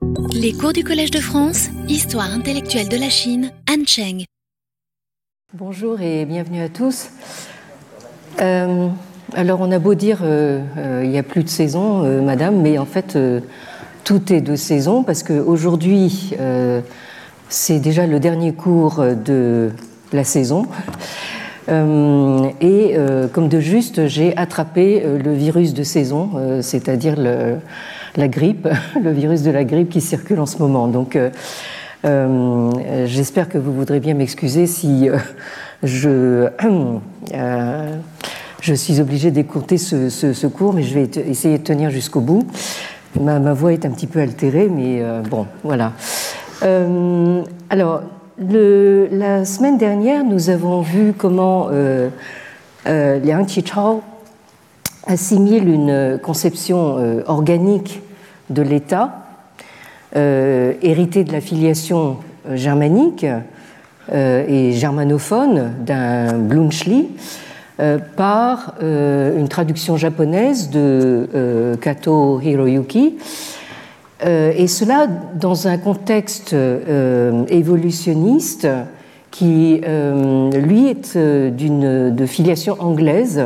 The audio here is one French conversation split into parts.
Les cours du Collège de France, Histoire intellectuelle de la Chine, Han Cheng. Bonjour et bienvenue à tous. Alors on a beau dire il n'y a plus de saison, madame, mais en fait tout est de saison parce qu'aujourd'hui c'est déjà le dernier cours de la saison. Et comme de juste, j'ai attrapé le virus de saison, c'est-à-dire la grippe, le virus de la grippe qui circule en ce moment. Donc, j'espère que vous voudrez bien m'excuser si je suis obligée d'écourter ce cours, mais je vais essayer de tenir jusqu'au bout. Ma voix est un petit peu altérée, mais bon, voilà. Alors, la semaine dernière, nous avons vu comment Liang Qichao assimile une conception organique de l'État, héritée de la filiation germanique et germanophone d'un Bluntschli, par une traduction japonaise de Kato Hiroyuki, et cela dans un contexte évolutionniste qui, lui, est de filiation anglaise,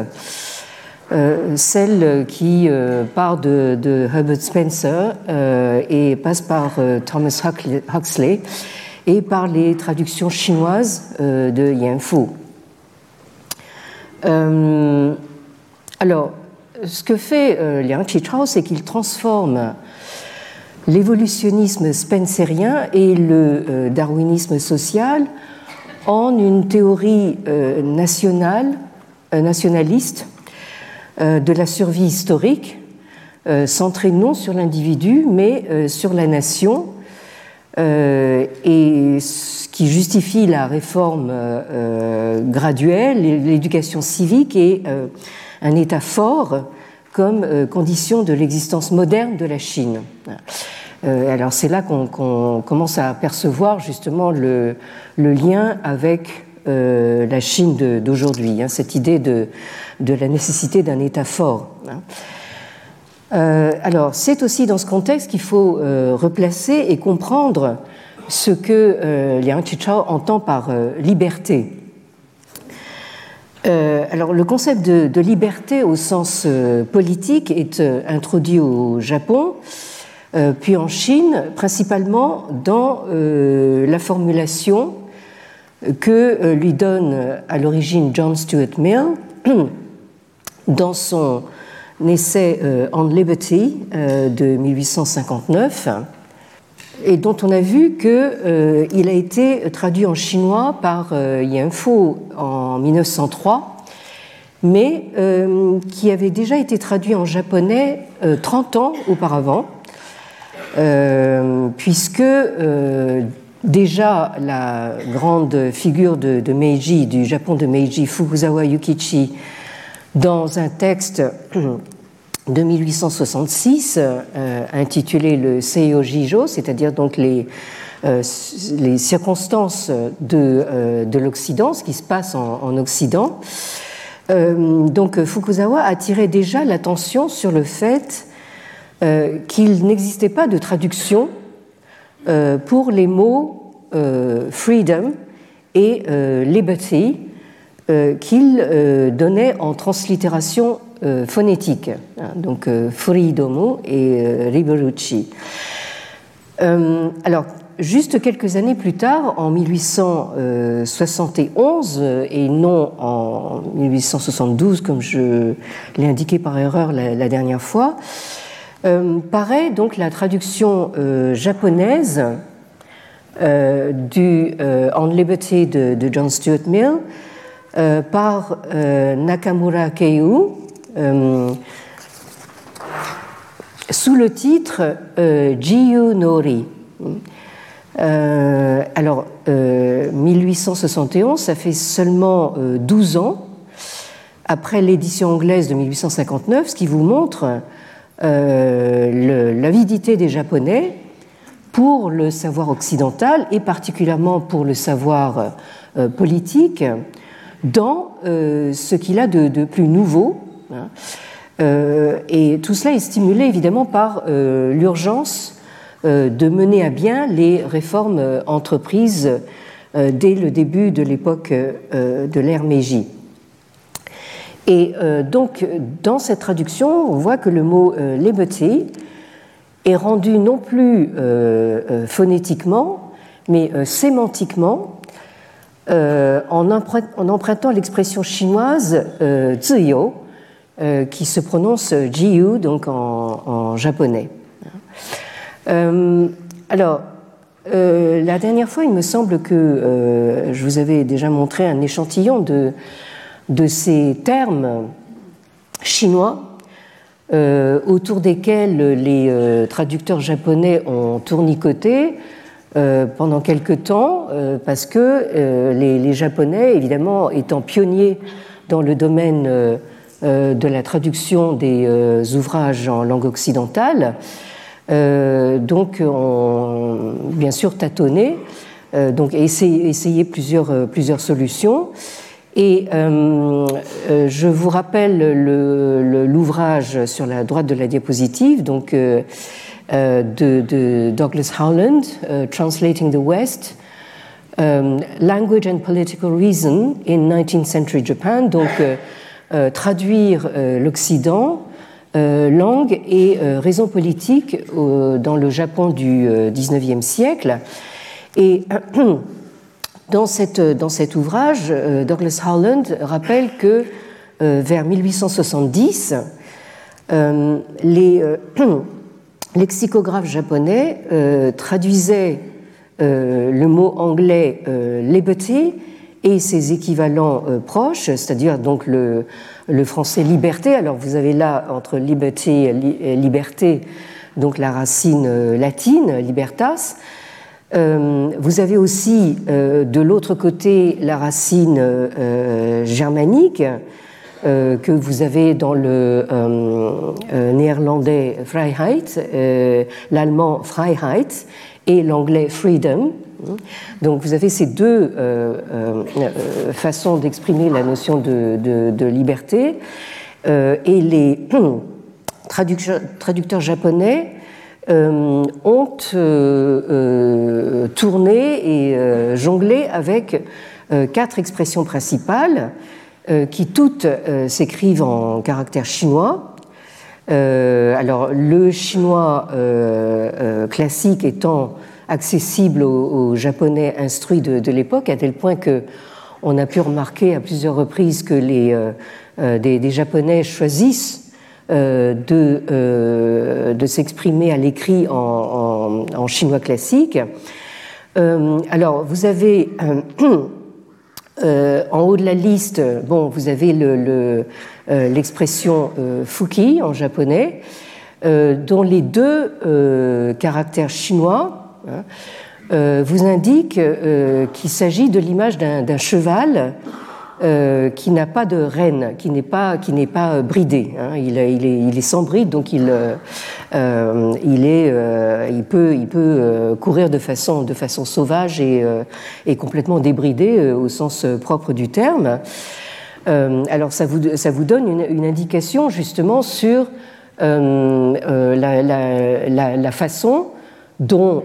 celle qui part de Herbert Spencer et passe par Thomas Huxley et par les traductions chinoises de Yan Fu. Alors, ce que fait Liang Qichao, c'est qu'il transforme l'évolutionnisme spencerien et le darwinisme social en une théorie nationaliste de la survie historique, centrée non sur l'individu, mais sur la nation, et ce qui justifie la réforme graduelle, l'éducation civique et un État fort comme condition de l'existence moderne de la Chine. Alors c'est là qu'on commence à percevoir justement le lien avec la Chine d'aujourd'hui, cette idée de la nécessité d'un État fort. Alors c'est aussi dans ce contexte qu'il faut replacer et comprendre ce que Liang Qichao entend par liberté. Alors le concept de liberté au sens politique est introduit au Japon, puis en Chine, principalement dans la formulation que lui donne à l'origine John Stuart Mill dans son essai On Liberty de 1859, et dont on a vu qu'il a été traduit en chinois par Yan Fu en 1903, mais qui avait déjà été traduit en japonais 30 ans auparavant, puisque déjà la grande figure de Meiji, du Japon de Meiji, Fukuzawa Yukichi, dans un texte de 1866 intitulé le Seiyojijo, c'est-à-dire donc les circonstances de l'Occident, ce qui se passe en Occident. Donc Fukuzawa attirait déjà l'attention sur le fait qu'il n'existait pas de traduction pour les mots freedom et liberty qu'il donnait en translittération phonétique, donc freedomu et liberuchi. Alors, juste quelques années plus tard, en 1871 et non en 1872, comme je l'ai indiqué par erreur la dernière fois, paraît donc la traduction japonaise du On Liberty de John Stuart Mill par Nakamura Keiu sous le titre Jiyu Nori. Alors, 1871, ça fait seulement 12 ans après l'édition anglaise de 1859, ce qui vous montre l'avidité des Japonais pour le savoir occidental et particulièrement pour le savoir politique dans ce qu'il a de plus nouveau. Et tout cela est stimulé évidemment par l'urgence de mener à bien les réformes entreprises dès le début de l'époque de l'ère Meiji. Et donc, dans cette traduction, on voit que le mot liberty est rendu non plus phonétiquement, mais sémantiquement, en empruntant l'expression chinoise ziyou, qui se prononce jiu, donc en japonais. Alors, la dernière fois, il me semble que je vous avais déjà montré un échantillon de ces termes chinois autour desquels les traducteurs japonais ont tournicoté pendant quelque temps, parce que les Japonais, évidemment, étant pionniers dans le domaine de la traduction des ouvrages en langue occidentale, donc ont bien sûr tâtonné, donc essayé plusieurs solutions. Et je vous rappelle l'ouvrage sur la droite de la diapositive, donc de Douglas Howland, Translating the West, Language and Political Reason in 19th Century Japan, donc traduire l'Occident, langue et raison politique dans le Japon du XIXe siècle. Et dans cet ouvrage, Douglas Howland rappelle que vers 1870, les lexicographes japonais traduisaient le mot anglais liberty et ses équivalents proches, c'est-à-dire donc le français liberté. Alors vous avez là entre liberty et liberté donc la racine latine libertas. Vous avez aussi de l'autre côté la racine germanique que vous avez dans le néerlandais Freiheit, l'allemand Freiheit et l'anglais Freedom. Donc vous avez ces deux façons d'exprimer la notion de liberté, et les traducteurs japonais ont tourné et jonglé avec 4 expressions principales qui toutes s'écrivent en caractère chinois. Alors le chinois classique étant accessible aux Japonais instruits de l'époque, à tel point qu'on a pu remarquer à plusieurs reprises que des Japonais choisissent de s'exprimer à l'écrit en chinois classique. Alors, vous avez en haut de la liste, vous avez l'expression fuki en japonais, dont les 2 caractères chinois vous indiquent qu'il s'agit de l'image d'un cheval qui n'a pas de renne, qui n'est pas bridé. Hein. Il est sans bride, donc il peut courir de façon sauvage et complètement débridé au sens propre du terme. Alors ça vous donne une indication justement sur la façon dont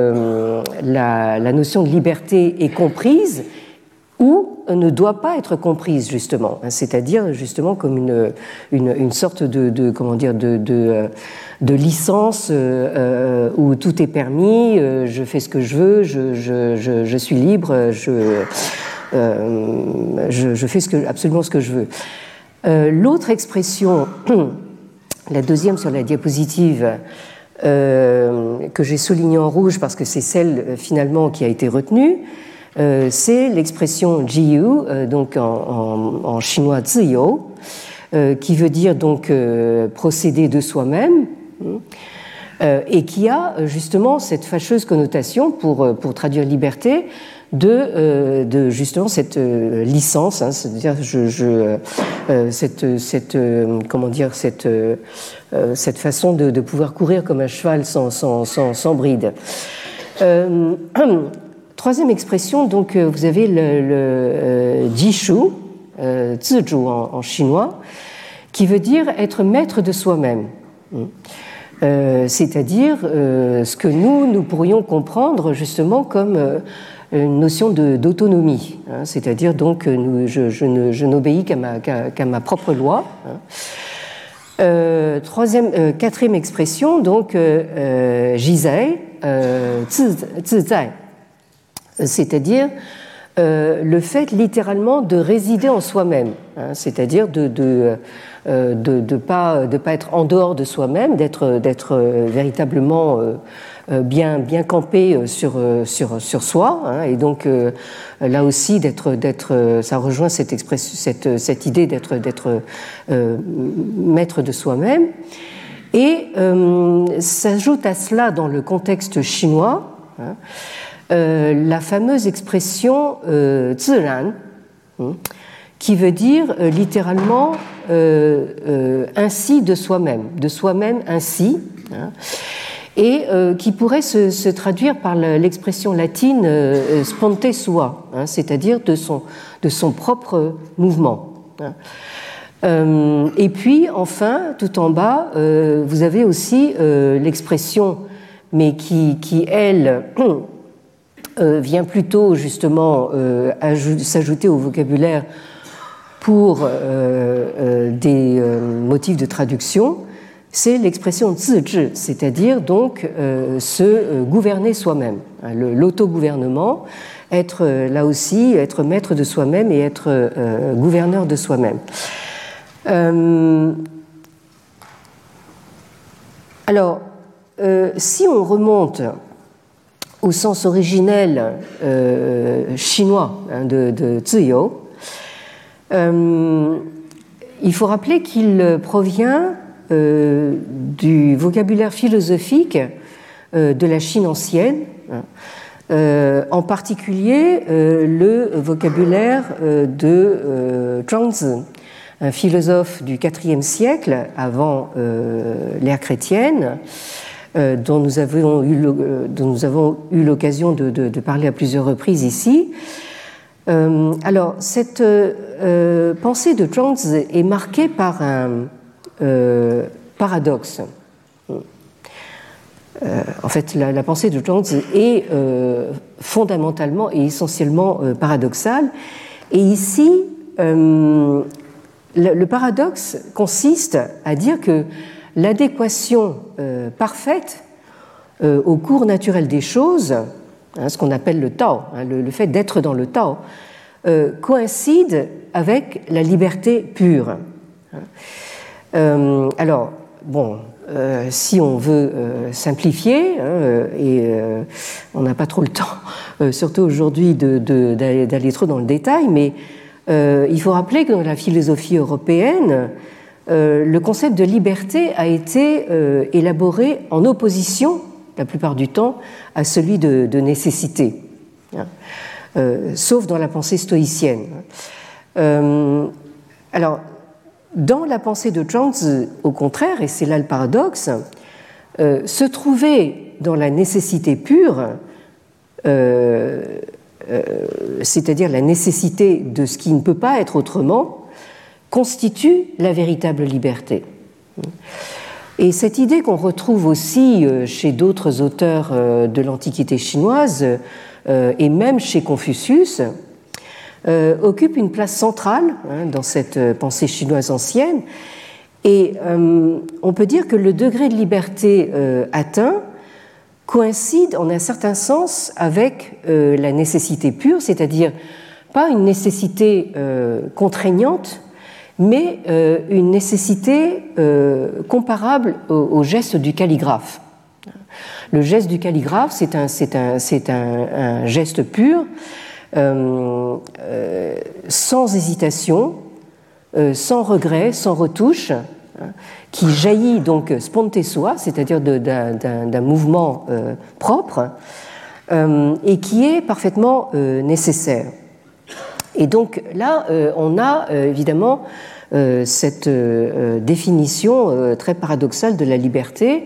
la notion de liberté est comprise ou ne doit pas être comprise, justement, c'est-à-dire justement comme une sorte de licence où tout est permis, je fais ce que je veux, je suis libre, je fais absolument ce que je veux. L'autre expression, la deuxième sur la diapositive, que j'ai soulignée en rouge parce que c'est celle finalement qui a été retenue, c'est l'expression jiu, donc en chinois ziyou, qui veut dire donc procéder de soi-même, et qui a justement cette fâcheuse connotation pour traduire liberté de justement cette licence, hein, c'est-à-dire cette façon de pouvoir courir comme un cheval sans bride. Troisième expression, donc vous avez le jishu, zizhu en chinois, qui veut dire être maître de soi-même. c'est-à-dire ce que nous pourrions comprendre justement comme une notion d'autonomie, hein, c'est-à-dire donc je n'obéis qu'à ma propre loi. Hein. Quatrième expression, donc jizai, zizai, c'est-à-dire le fait littéralement de résider en soi-même, hein, c'est-à-dire de pas être en dehors de soi-même, d'être véritablement bien campé sur soi, hein, et donc là aussi ça rejoint cette expression, cette idée d'être maître de soi-même. Et s'ajoute à cela dans le contexte chinois, hein, la fameuse expression ziran, qui veut dire littéralement ainsi de soi-même ainsi, hein, et qui pourrait se traduire par l'expression latine sponte sua, hein, c'est-à-dire de son propre mouvement. Hein. Et puis enfin, tout en bas, vous avez aussi l'expression, mais qui elle vient plutôt justement s'ajouter au vocabulaire pour des motifs de traduction, c'est l'expression zizhi, c'est-à-dire donc se gouverner soi-même, hein, l'autogouvernement, être là aussi être maître de soi-même et être gouverneur de soi-même. Alors, si on remonte au sens originel chinois, hein, de ziyou, il faut rappeler qu'il provient du vocabulaire philosophique de la Chine ancienne, hein, en particulier le vocabulaire de Zhuangzi, un philosophe du IVe siècle avant l'ère chrétienne, dont nous avons eu l'occasion de parler à plusieurs reprises ici. Alors, cette pensée de Zhuangzi est marquée par un paradoxe. En fait, la pensée de Zhuangzi est fondamentalement et essentiellement paradoxale. Et ici, le paradoxe consiste à dire que l'adéquation parfaite au cours naturel des choses, hein, ce qu'on appelle le Tao, hein, le fait d'être dans le Tao, coïncide avec la liberté pure. Alors, bon, si on veut simplifier, hein, et on n'a pas trop le temps, surtout aujourd'hui, d'aller trop dans le détail, mais il faut rappeler que dans la philosophie européenne, le concept de liberté a été élaboré en opposition, la plupart du temps, à celui de nécessité, hein, sauf dans la pensée stoïcienne. Alors, dans la pensée de Zhuangzi, au contraire, et c'est là le paradoxe, se trouver dans la nécessité pure, c'est-à-dire la nécessité de ce qui ne peut pas être autrement, constitue la véritable liberté. Et cette idée qu'on retrouve aussi chez d'autres auteurs de l'Antiquité chinoise et même chez Confucius, occupe une place centrale, hein, dans cette pensée chinoise ancienne. Et on peut dire que le degré de liberté atteint coïncide en un certain sens avec la nécessité pure, c'est-à-dire pas une nécessité contraignante, mais une nécessité comparable au geste du calligraphe. Le geste du calligraphe, c'est un geste pur, sans hésitation, sans regret, sans retouche, qui jaillit donc sponte sua, c'est-à-dire d'un mouvement propre, et qui est parfaitement nécessaire. Et donc là, on a évidemment cette définition très paradoxale de la liberté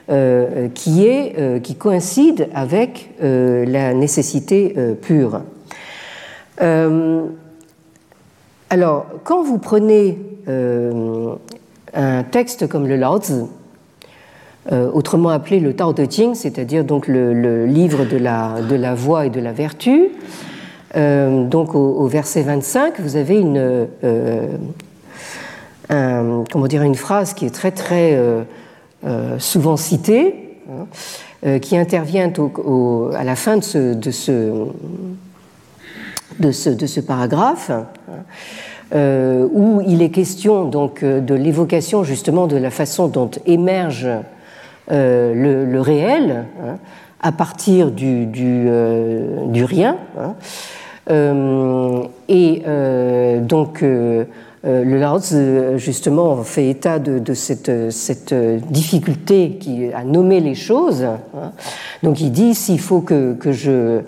qui coïncide avec la nécessité pure. Alors, quand vous prenez un texte comme le Lao Tzu, autrement appelé le Tao Te Ching, c'est-à-dire donc le livre de la voie et de la vertu. Donc au verset 25, vous avez une phrase qui est très très souvent citée, qui intervient à la fin de ce paragraphe, où il est question donc de l'évocation justement de la façon dont émerge le réel à partir du rien. Donc le Laozi justement fait état de cette difficulté à nommer les choses. Donc il dit s'il faut que je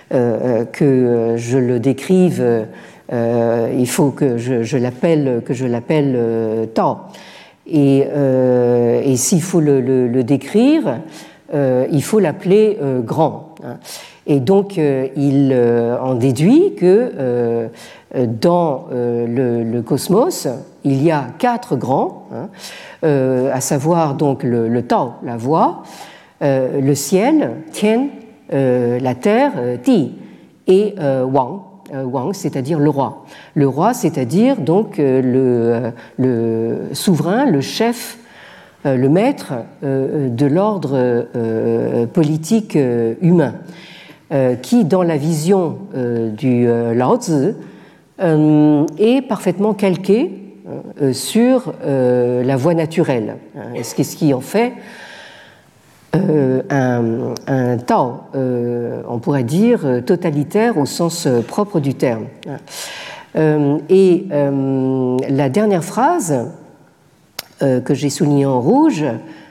le décrive, il faut que je l'appelle Tao. Et s'il faut le décrire, il faut l'appeler grand. Et donc il en déduit que dans le cosmos, il y a 4 grands, à savoir donc le Tao, la voie, le ciel, Tian, la terre, Ti, et Wang. Wang, c'est-à-dire le roi. Le roi, c'est-à-dire donc le souverain, le chef, le maître de l'ordre politique humain, qui, dans la vision du Laozi, est parfaitement calqué sur la voie naturelle, ce qui en fait un Tao, on pourrait dire totalitaire au sens propre du terme. Et la dernière phrase que j'ai soulignée en rouge,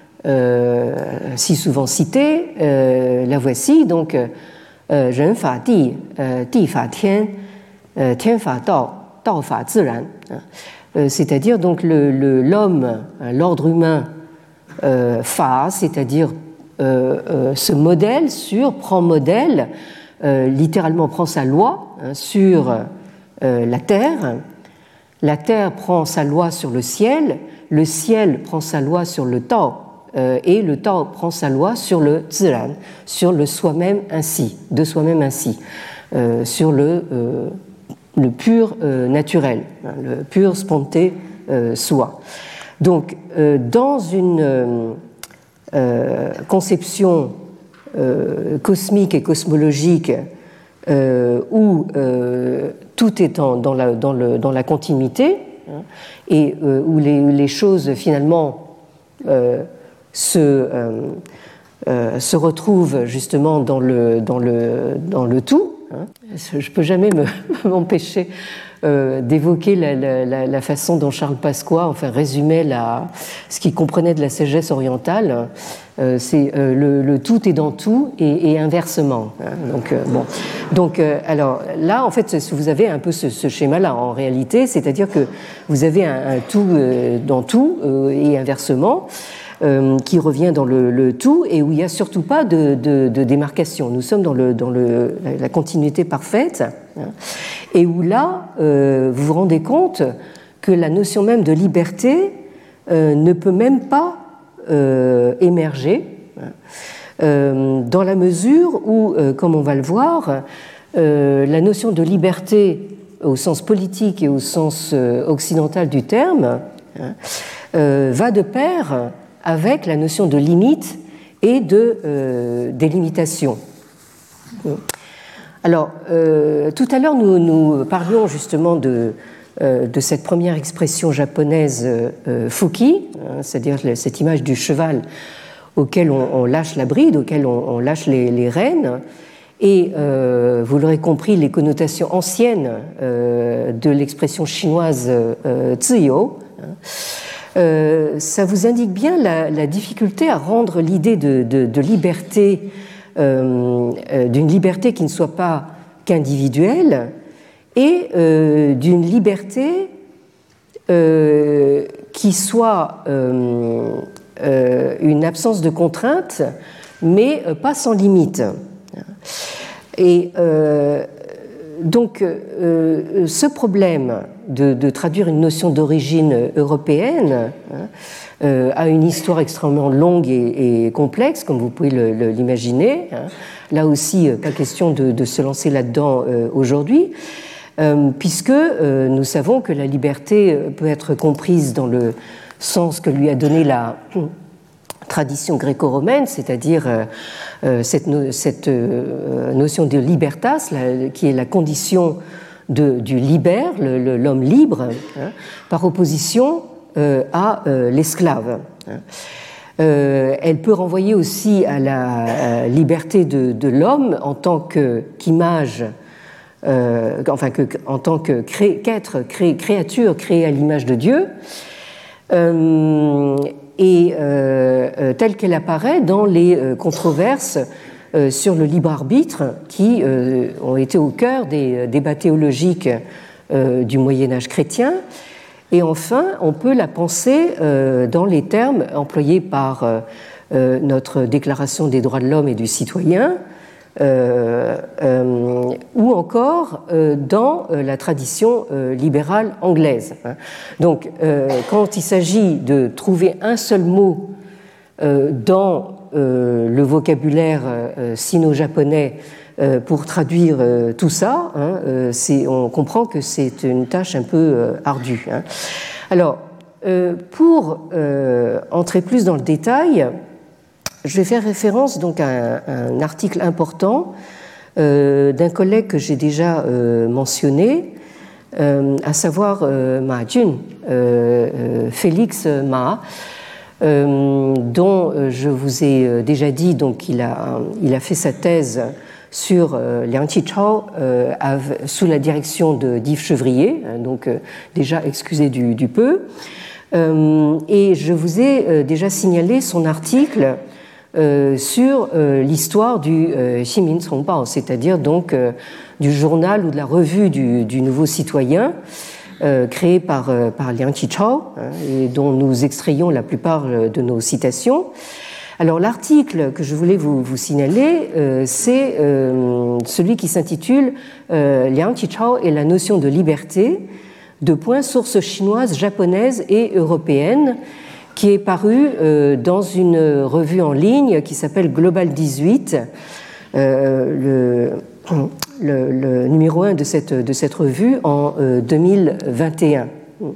si souvent citée, la voici donc: Ren fa di, di fa tian, tian fa dao, dao fa ziran. C'est-à-dire donc l'homme, l'ordre humain, fa, c'est-à-dire ce modèle prend modèle, littéralement prend sa loi sur la terre prend sa loi sur le ciel prend sa loi sur le Tao, et le Tao prend sa loi sur le Ziran, sur le soi-même ainsi, de soi-même ainsi, sur le pur naturel, le pur sponté soi. Donc, dans une conception cosmique et cosmologique où tout est dans la continuité, et où les choses finalement se retrouvent justement dans le tout. Je ne peux jamais m'empêcher d'évoquer la façon dont Charles Pasqua résumait ce qu'il comprenait de la sagesse orientale. C'est le tout est dans tout et inversement. Donc, alors là, en fait, vous avez un peu ce schéma-là en réalité, c'est-à-dire que vous avez un tout dans tout et inversement, qui revient dans le tout et où il n'y a surtout pas de démarcation. Nous sommes dans la continuité parfaite, et où là, vous vous rendez compte que la notion même de liberté ne peut même pas émerger, dans la mesure où, comme on va le voir, la notion de liberté au sens politique et au sens occidental du terme va de pair avec la notion de limite et de délimitation. Alors, tout à l'heure, nous parlions justement de cette première expression japonaise fuki, c'est-à-dire cette image du cheval auquel on lâche la bride, auquel on lâche les rênes, et vous l'aurez compris, les connotations anciennes de l'expression chinoise ziyo, ça vous indique bien la difficulté à rendre l'idée de liberté, d'une liberté qui ne soit pas qu'individuelle, et d'une liberté qui soit une absence de contrainte, mais pas sans limite. Et donc, ce problème de traduire une notion d'origine européenne a une histoire extrêmement longue et complexe, comme vous pouvez l'imaginer. Là aussi, pas question de se lancer là-dedans aujourd'hui, puisque nous savons que la liberté peut être comprise dans le sens que lui a donné la tradition gréco-romaine, c'est-à-dire cette notion de libertas, qui est la condition du liber, l'homme libre, par opposition à l'esclave. Elle peut renvoyer aussi à la liberté de l'homme en tant qu'image, en tant qu'être, créature créée à l'image de Dieu, et telle qu'elle apparaît dans les controverses sur le libre arbitre qui ont été au cœur des débats théologiques du Moyen-Âge chrétien. Et enfin, on peut la penser dans les termes employés par notre Déclaration des droits de l'homme et du citoyen, ou encore dans la tradition libérale anglaise. Donc, quand il s'agit de trouver un seul mot dans le vocabulaire sino-japonais pour traduire tout ça, on comprend que c'est une tâche un peu ardue. Alors, pour entrer plus dans le détail, je vais faire référence donc à un article important d'un collègue que j'ai déjà mentionné, à savoir Ma Jun, Félix Ma, dont je vous ai déjà dit, donc il a fait sa thèse sur Liang Qichao sous la direction d'Yves Chevrier, donc déjà excusez du peu. Et je vous ai déjà signalé son article sur l'histoire du Ximin Songbao, c'est-à-dire donc du journal ou de la revue du Nouveau Citoyen, créé par Liang Qichao, et dont nous extrayons la plupart de nos citations. Alors l'article que je voulais vous signaler, c'est celui qui s'intitule Liang Qichao et la notion de liberté, sources chinoises, japonaises et européennes, qui est paru dans une revue en ligne qui s'appelle Global 18, le numéro 1 de cette revue en 2021.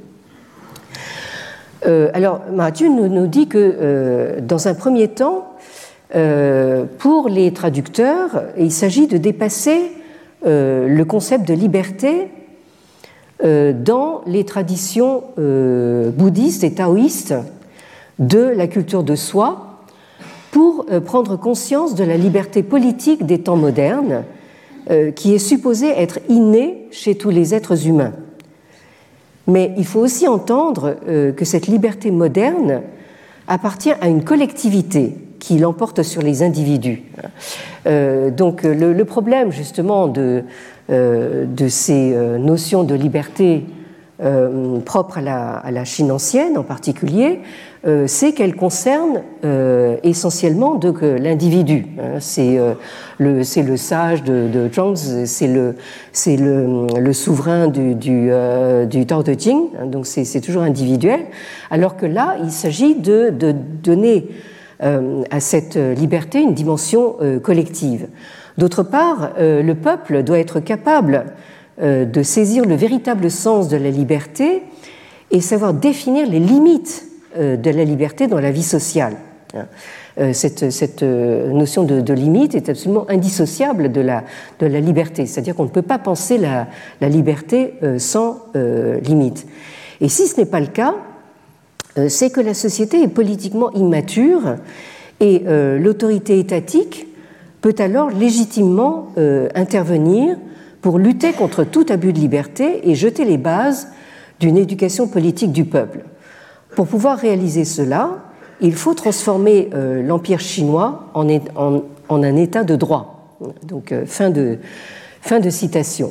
Alors, Ma Jun nous dit que, dans un premier temps, pour les traducteurs, il s'agit de dépasser le concept de liberté dans les traditions bouddhistes et taoïstes de la culture de soi pour prendre conscience de la liberté politique des temps modernes qui est supposée être innée chez tous les êtres humains. Mais il faut aussi entendre que cette liberté moderne appartient à une collectivité qui l'emporte sur les individus. Donc le problème justement de ces notions de liberté propres à la Chine ancienne en particulier, c'est qu'elles concernent essentiellement l'individu. C'est le sage de Zhuangzi, c'est le souverain du Tao Te Ching, donc c'est toujours individuel, alors que là, il s'agit de donner à cette liberté une dimension collective. D'autre part, le peuple doit être capable de saisir le véritable sens de la liberté et savoir définir les limites de la liberté dans la vie sociale. Cette notion de limite est absolument indissociable de la liberté, c'est-à-dire qu'on ne peut pas penser la liberté sans limite. Et si ce n'est pas le cas, c'est que la société est politiquement immature et l'autorité étatique peut alors légitimement intervenir pour lutter contre tout abus de liberté et jeter les bases d'une éducation politique du peuple. Pour pouvoir réaliser cela, il faut transformer l'Empire chinois en un État de droit. Donc, fin de citation.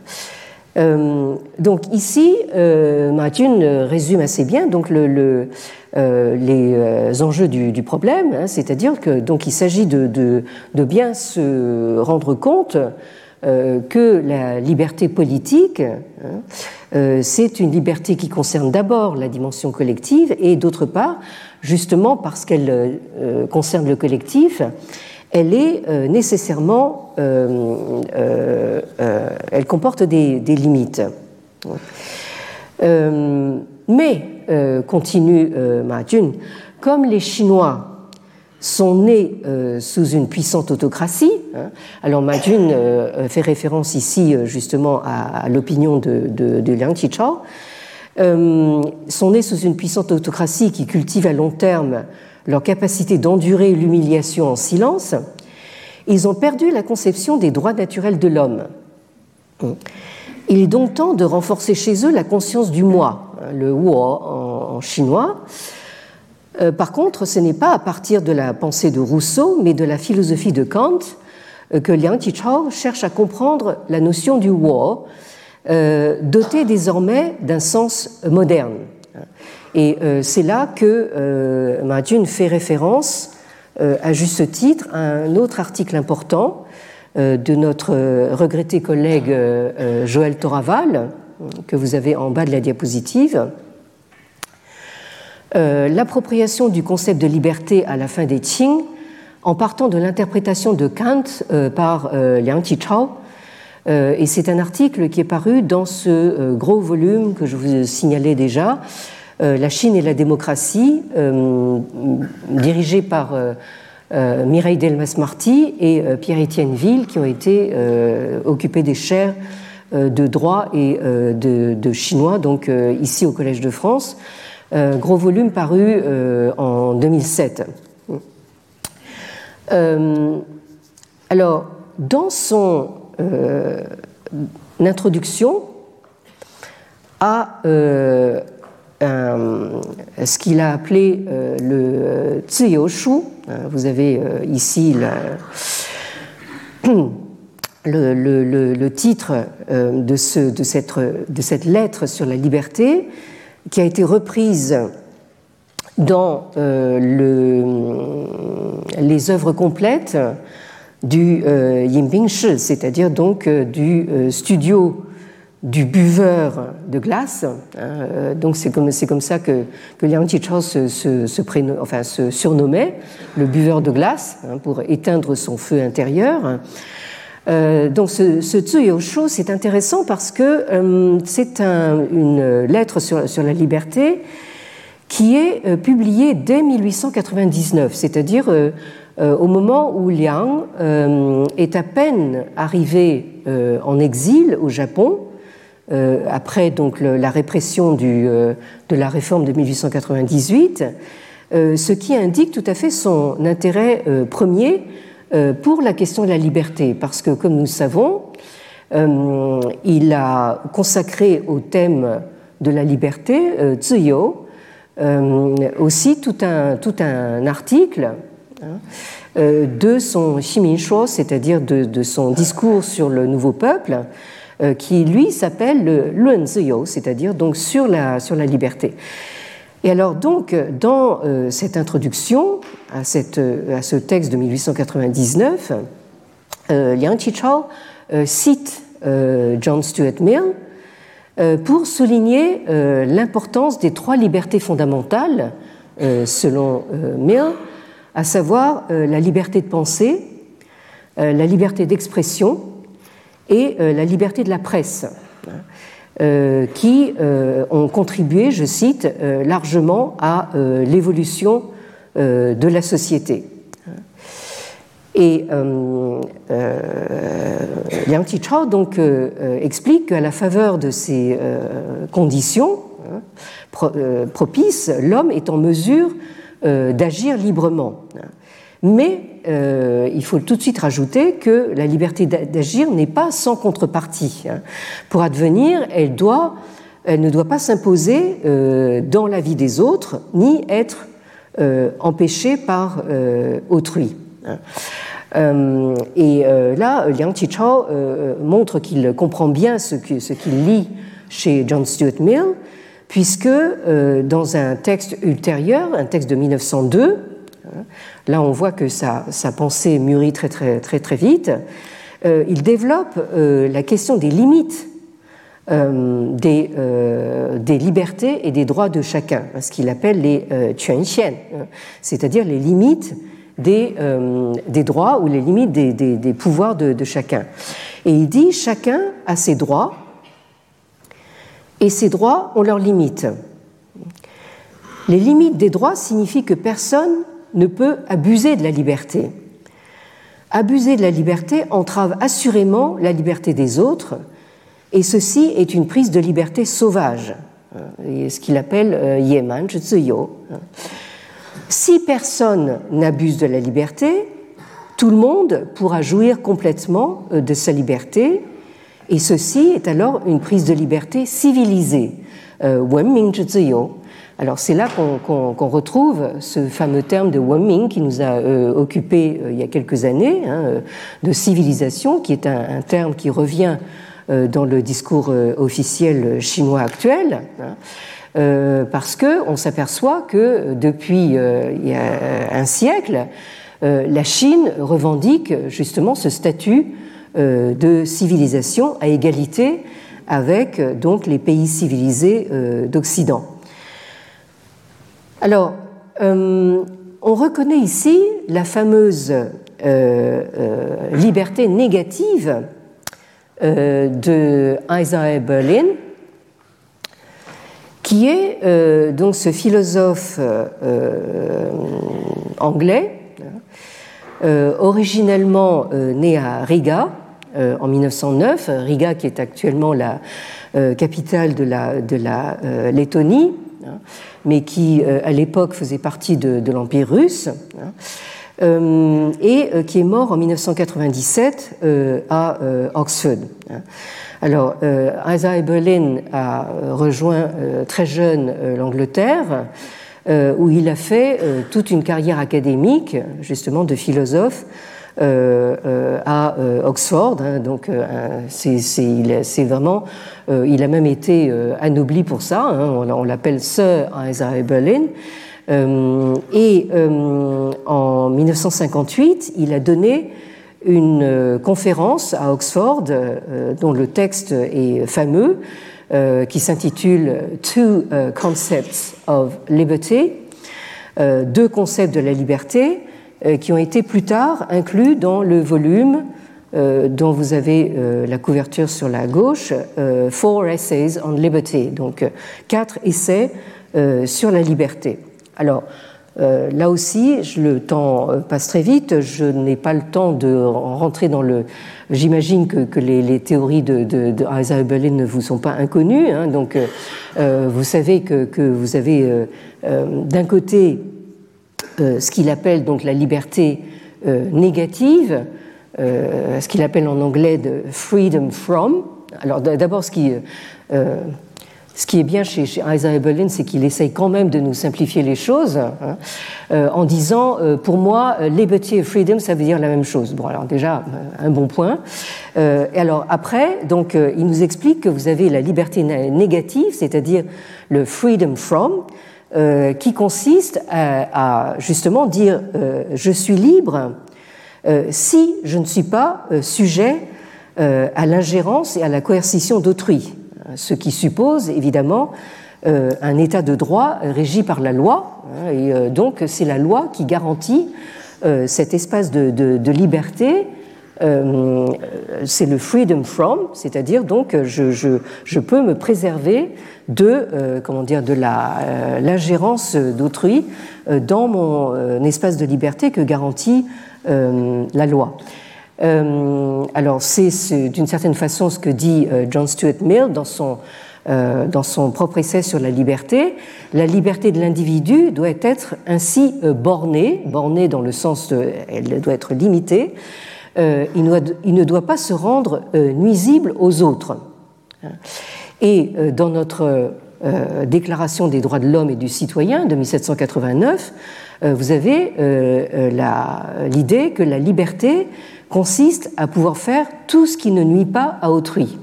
Donc ici, Ma Jun résume assez bien donc les enjeux du problème, c'est-à-dire que donc il s'agit de bien se rendre compte que la liberté politique c'est une liberté qui concerne d'abord la dimension collective et d'autre part, justement parce qu'elle concerne le collectif, elle est nécessairement, elle comporte des limites. Mais, continue Ma Jun, comme les Chinois sont nés sous une puissante autocratie, alors Ma Jun fait référence ici justement à l'opinion de Liang Qichao, sont nés sous une puissante autocratie qui cultive à long terme leur capacité d'endurer l'humiliation en silence, ils ont perdu la conception des droits naturels de l'homme. Il est donc temps de renforcer chez eux la conscience du moi, le wo en chinois. Par contre, ce n'est pas à partir de la pensée de Rousseau, mais de la philosophie de Kant que Liang Qichao cherche à comprendre la notion du wo, dotée désormais d'un sens moderne. Et c'est là que Ma Jun fait référence, à juste titre, à un autre article important de notre regretté collègue Joël Toraval, que vous avez en bas de la diapositive. L'appropriation du concept de liberté à la fin des Qing, en partant de l'interprétation de Kant par Liang Qichao, et c'est un article qui est paru dans ce gros volume que je vous signalais déjà, La Chine et la démocratie, dirigé par Mireille Delmas-Marty et Pierre-Étienne Ville, qui ont été occupés des chaires de droit et de chinois, donc ici au Collège de France. Gros volume paru en 2007. Alors, dans son introduction à ce qu'il a appelé le Ziyou Shu. Vous avez ici le titre de cette lettre sur la liberté qui a été reprise dans les œuvres complètes du Yinping Shi, c'est-à-dire donc du studio du buveur de glace. Donc c'est comme ça que Liang Qichao se surnommait, le buveur de glace, pour éteindre son feu intérieur. Donc ce Ziyou Shu, c'est intéressant parce que c'est une lettre sur la liberté qui est publiée dès 1899, c'est-à-dire au moment où Liang est à peine arrivé en exil au Japon, après donc la répression de la réforme de 1898, ce qui indique tout à fait son intérêt premier pour la question de la liberté, parce que, comme nous le savons, il a consacré au thème de la liberté, Ziyou, aussi tout un article de son Ximinshou, c'est-à-dire de son discours sur le nouveau peuple, qui lui s'appelle le Lun Ziyou, c'est-à-dire donc sur la liberté. Et alors donc dans cette introduction à ce texte de 1899, Liang Qichao cite John Stuart Mill pour souligner l'importance des trois libertés fondamentales selon Mill, à savoir la liberté de penser, la liberté d'expression et la liberté de la presse, qui ont contribué, je cite, largement à l'évolution de la société. Et Liang Qichao donc explique qu'à la faveur de ces conditions propices, l'homme est en mesure d'agir librement. Mais il faut tout de suite rajouter que la liberté d'agir n'est pas sans contrepartie. Pour advenir, elle ne doit pas s'imposer dans la vie des autres, ni être empêchée par autrui. Et là, Liang Qichao montre qu'il comprend bien ce qu'il lit chez John Stuart Mill, puisque dans un texte ultérieur, un texte de 1902, là on voit que sa pensée mûrit très vite, il développe la question des limites des libertés et des droits de chacun, ce qu'il appelle les quanxian, c'est-à-dire les limites des droits ou les limites des pouvoirs de chacun. Et il dit chacun a ses droits et ces droits ont leurs limites. Les limites des droits signifient que personne ne peut abuser de la liberté. Abuser de la liberté entrave assurément la liberté des autres, et ceci est une prise de liberté sauvage, ce qu'il appelle yeman zhiyo. Si personne n'abuse de la liberté, tout le monde pourra jouir complètement de sa liberté, et ceci est alors une prise de liberté civilisée, wenming zhiyo. Alors c'est là qu'on retrouve ce fameux terme de wenming qui nous a occupé il y a quelques années, de civilisation, qui est un terme qui revient dans le discours officiel chinois actuel, parce qu'on s'aperçoit que depuis il y a un siècle, la Chine revendique justement ce statut de civilisation à égalité avec donc les pays civilisés d'Occident. Alors, on reconnaît ici la fameuse liberté négative de Isaiah Berlin, qui est donc ce philosophe anglais, originellement né à Riga en 1909, Riga qui est actuellement la capitale de la Lettonie, mais qui à l'époque faisait partie de l'Empire russe, et qui est mort en 1997 à Oxford. Alors, Isaiah Berlin a rejoint très jeune l'Angleterre, où il a fait toute une carrière académique, justement, de philosophe à Oxford. Donc, c'est vraiment, il a même été anobli pour ça. On l'appelle Sir Isaiah Berlin. Et en 1958, il a donné une conférence à Oxford, dont le texte est fameux, qui s'intitule Two Concepts of Liberty, deux concepts de la liberté, qui ont été plus tard inclus dans le volume dont vous avez la couverture sur la gauche, Four Essays on Liberty, donc 4 essais sur la liberté. Alors, là aussi, le temps passe très vite, je n'ai pas le temps de rentrer dans le... J'imagine que les théories de Isaiah Berlin ne vous sont pas inconnues, donc vous savez que vous avez d'un côté ce qu'il appelle donc la liberté négative, ce qu'il appelle en anglais de freedom from. Alors d'abord, ce qui est bien chez Isaiah Berlin, c'est qu'il essaye quand même de nous simplifier les choses, en disant, pour moi, liberty et freedom, ça veut dire la même chose. Bon, alors déjà, un bon point. Et alors après, donc, il nous explique que vous avez la liberté négative, c'est-à-dire le freedom from, qui consiste à justement dire je suis libre si je ne suis pas sujet à l'ingérence et à la coercition d'autrui, ce qui suppose évidemment un état de droit régi par la loi, et donc c'est la loi qui garantit cet espace de liberté. C'est le freedom from, c'est-à-dire donc je peux me préserver de l'ingérence d'autrui dans mon espace de liberté que garantit la loi. Alors c'est d'une certaine façon ce que dit John Stuart Mill dans son propre essai sur la liberté. La liberté de l'individu doit être ainsi bornée dans le sens elle doit être limitée. Il ne doit pas se rendre nuisible aux autres. Et dans notre Déclaration des droits de l'homme et du citoyen de 1789, vous avez l'idée que la liberté consiste à pouvoir faire tout ce qui ne nuit pas à autrui.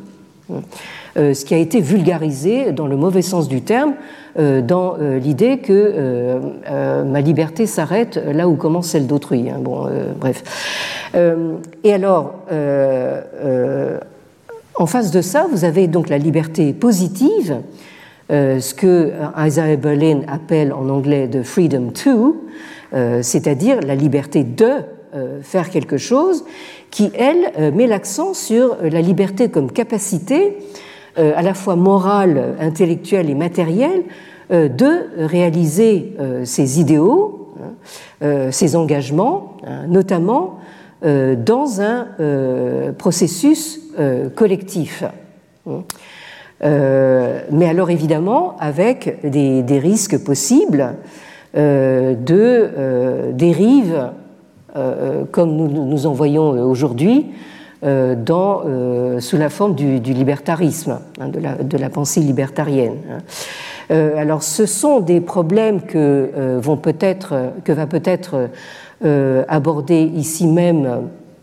Ce qui a été vulgarisé dans le mauvais sens du terme, dans l'idée que ma liberté s'arrête là où commence celle d'autrui. Bref. Et alors, En face de ça, vous avez donc la liberté positive, ce que Isaiah Berlin appelle en anglais the freedom to, c'est-à-dire la liberté de faire quelque chose, qui, elle, met l'accent sur la liberté comme capacité, à la fois morale, intellectuelle et matérielle, de réaliser ses idéaux, ses engagements, notamment dans un processus collectif. Mais alors évidemment avec des risques possibles de dérives comme nous en voyons aujourd'hui sous la forme du libertarisme, de la pensée libertarienne. Alors ce sont des problèmes que va peut-être aborder ici même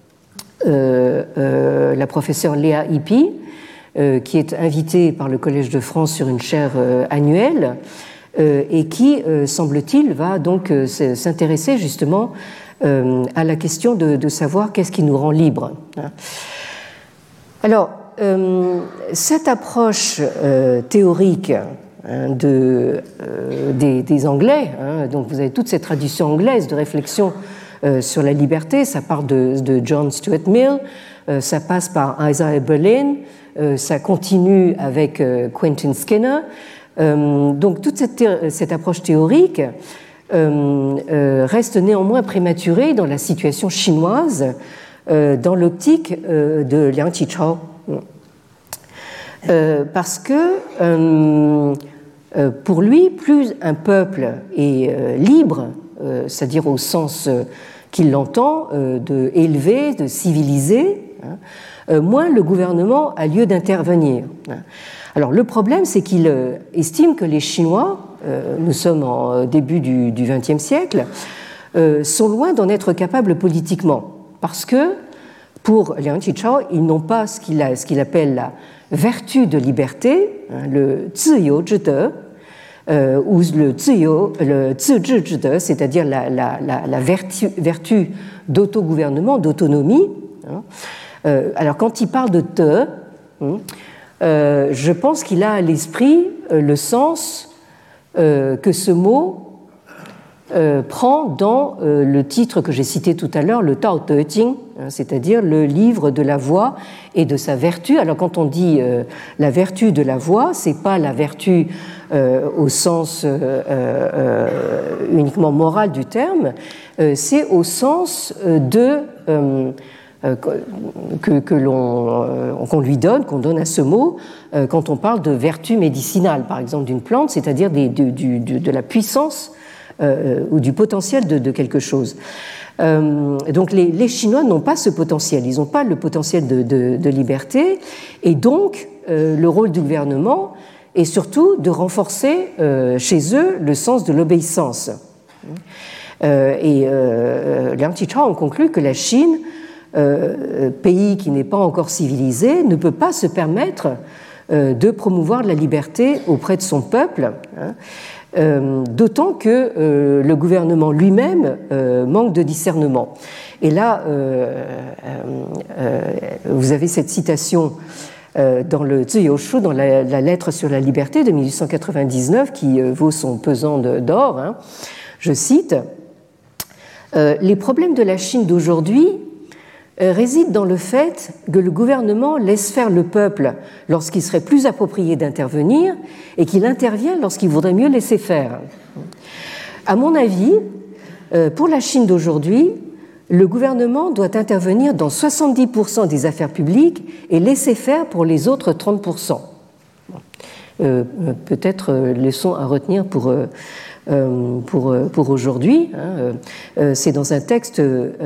la professeure Léa Hippie, qui est invitée par le Collège de France sur une chaire annuelle et qui, semble-t-il, va donc s'intéresser justement à la question de savoir qu'est-ce qui nous rend libres. Alors, cette approche théorique des Anglais, donc vous avez toute cette tradition anglaise de réflexion sur la liberté, ça part de John Stuart Mill, ça passe par Isaiah Berlin, ça continue avec Quentin Skinner. Donc toute cette approche théorique reste néanmoins prématurée dans la situation chinoise, dans l'optique de Liang Qichao. Parce que pour lui, plus un peuple est libre, c'est-à-dire au sens qu'il l'entend, de élever, de civiliser, moins le gouvernement a lieu d'intervenir. Alors le problème, c'est qu'il estime que les Chinois, nous sommes en début du XXe siècle, sont loin d'en être capables politiquement, parce que pour Liang Qichao, ils n'ont pas ce qu'il appelle la vertu de liberté, le ziyou zhide, ou le zizhi zhide, c'est-à-dire la vertu d'autogouvernement, d'autonomie. Alors quand il parle de te, je pense qu'il a à l'esprit le sens que ce mot prend dans le titre que j'ai cité tout à l'heure, le Tao Te Ching, c'est-à-dire le livre de la voix et de sa vertu. Alors quand on dit la vertu de la voix, c'est pas la vertu au sens uniquement moral du terme, c'est au sens qu'on lui donne, qu'on donne à ce mot quand on parle de vertu médicinale, par exemple d'une plante, c'est-à-dire de la puissance ou du potentiel de quelque chose. Donc les Chinois n'ont pas ce potentiel, ils n'ont pas le potentiel de liberté, et donc le rôle du gouvernement est surtout de renforcer chez eux le sens de l'obéissance. Et Liang Qichao en conclut que la Chine, pays qui n'est pas encore civilisé, ne peut pas se permettre de promouvoir la liberté auprès de son peuple, d'autant que le gouvernement lui-même manque de discernement. Et là, vous avez cette citation dans le Ziyou Shu, dans la lettre sur la liberté de 1899, qui vaut son pesant d'or. Je cite, « Les problèmes de la Chine d'aujourd'hui réside dans le fait que le gouvernement laisse faire le peuple lorsqu'il serait plus approprié d'intervenir et qu'il intervient lorsqu'il voudrait mieux laisser faire. À mon avis, pour la Chine d'aujourd'hui, le gouvernement doit intervenir dans 70% des affaires publiques et laisser faire pour les autres 30%. » Peut-être leçon à retenir pour aujourd'hui. C'est dans un texte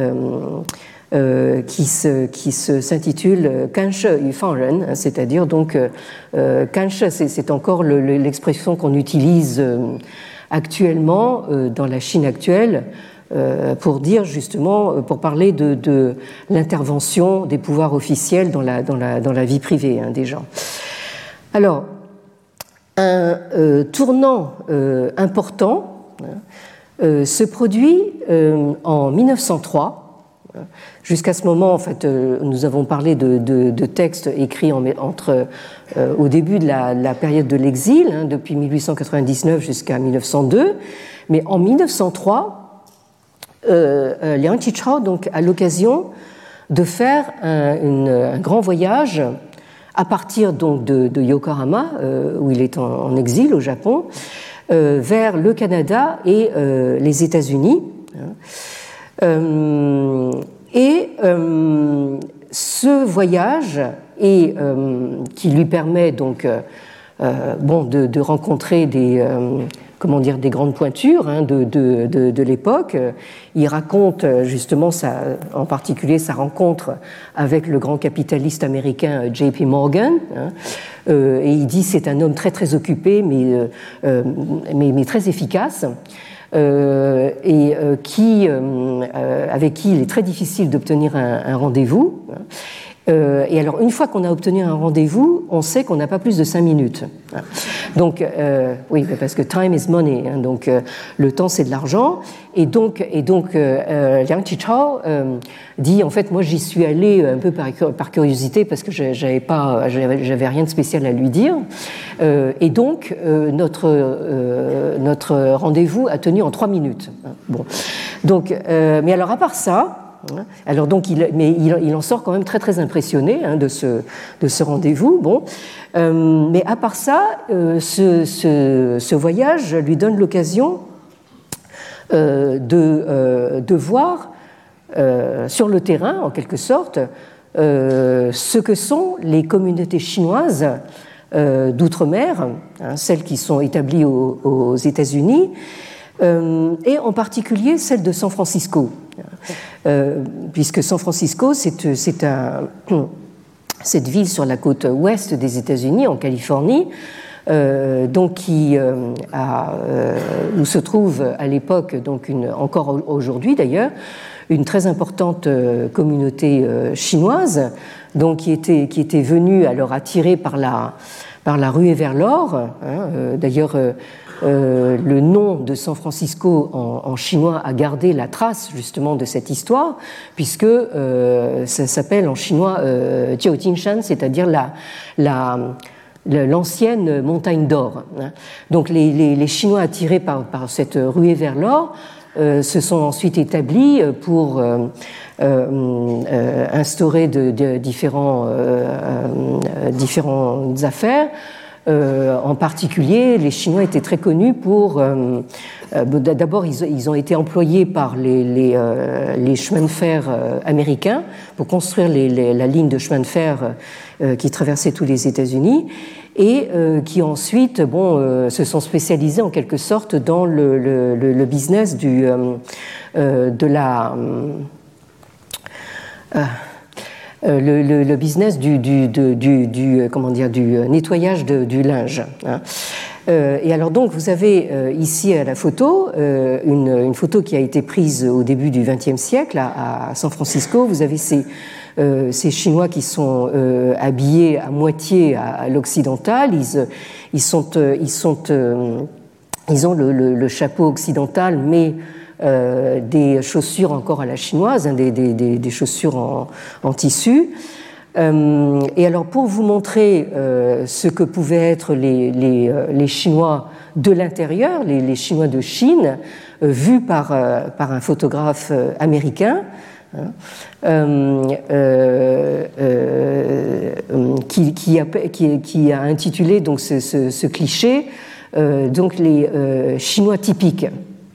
qui s'intitule Kanshe yu Fangren, c'est-à-dire donc Kanshe, c'est encore l'expression qu'on utilise actuellement dans la Chine actuelle pour dire justement, pour parler de l'intervention des pouvoirs officiels dans la vie privée des gens. Alors, un tournant important se produit en 1903, Jusqu'à ce moment, en fait, nous avons parlé de textes écrits au début de la période de l'exil, depuis 1899 jusqu'à 1902, mais en 1903, Liang Qichao donc a l'occasion de faire un grand voyage à partir donc de Yokohama, où il est en exil au Japon, vers le Canada et les États-Unis. Ce voyage qui lui permet donc de rencontrer des grandes pointures de l'époque. Il raconte justement en particulier sa rencontre avec le grand capitaliste américain J.P. Morgan. Et il dit c'est un homme très très occupé mais très efficace. Avec qui il est très difficile d'obtenir un rendez-vous. Et alors, une fois qu'on a obtenu un rendez-vous, on sait qu'on n'a pas plus de 5 minutes. Donc, oui, parce que time is money, donc le temps c'est de l'argent. Et donc Liang Qichao dit, en fait, moi j'y suis allé un peu par curiosité parce que j'avais rien de spécial à lui dire. Et donc, notre rendez-vous a tenu en 3 minutes. Bon. Donc, mais alors, à part ça, alors donc, il en sort quand même très très impressionné de ce rendez-vous. Bon, mais à part ça, ce voyage lui donne l'occasion de voir sur le terrain, en quelque sorte, ce que sont les communautés chinoises d'outre-mer, celles qui sont établies aux États-Unis, et en particulier celle de San Francisco. Puisque San Francisco, c'est cette ville sur la côte ouest des États-Unis, en Californie, donc où se trouve à l'époque, donc encore aujourd'hui d'ailleurs, une très importante communauté chinoise, donc qui était venue alors attirée par la ruée vers l'or. D'ailleurs, le nom de San Francisco en chinois a gardé la trace justement de cette histoire, puisque ça s'appelle en chinois Jiujinshan, c'est-à-dire l'ancienne montagne d'or. Donc les Chinois attirés par cette ruée vers l'or se sont ensuite établis pour instaurer différentes affaires. En particulier, les Chinois étaient très connus pour... D'abord, ils ont été employés par les chemins de fer américains pour construire la ligne de chemin de fer qui traversait tous les États-Unis et qui ensuite se sont spécialisés en quelque sorte dans le business le business du nettoyage du linge. Et alors donc vous avez ici à la photo une photo qui a été prise au début du XXe siècle à San Francisco. Vous avez ces Chinois qui sont habillés à moitié à l'occidental. Ils ont le chapeau occidental, mais des chaussures encore à la chinoise, des chaussures en tissu. Et alors pour vous montrer ce que pouvaient être les Chinois de l'intérieur, les Chinois de Chine, vus par un photographe américain, qui a intitulé donc ce cliché donc les Chinois typiques.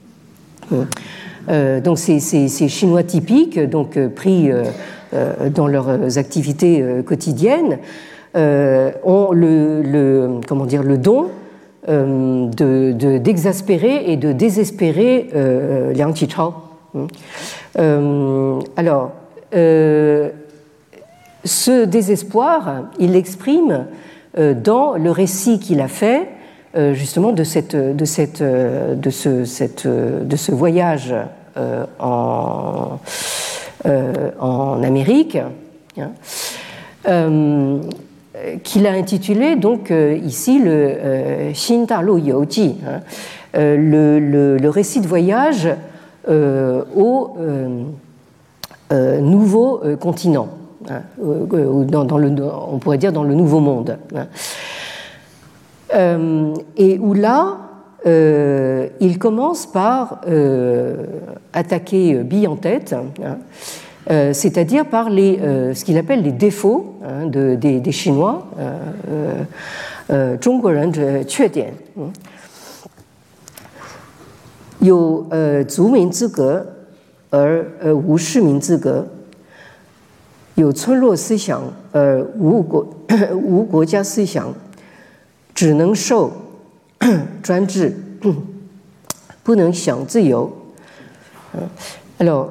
Donc ces Chinois typiques, donc pris dans leurs activités quotidiennes, ont le don d'exaspérer et de désespérer Liang Qichao. Alors, ce désespoir, il l'exprime dans le récit qu'il a fait justement de ce voyage en Amérique, qu'il a intitulé donc ici le Xin Dalu Youji, le récit de voyage nouveau continent, hein, on pourrait dire dans le nouveau monde. Hein. Et où là, il commence par attaquer bille en tête, hein, c'est-à-dire par ce qu'il appelle les défauts, hein, des Chinois, 中国人的缺点，有族民资格而无市民资格，有村落思想而无国家思想，只能受专制，不能享自由。Alors,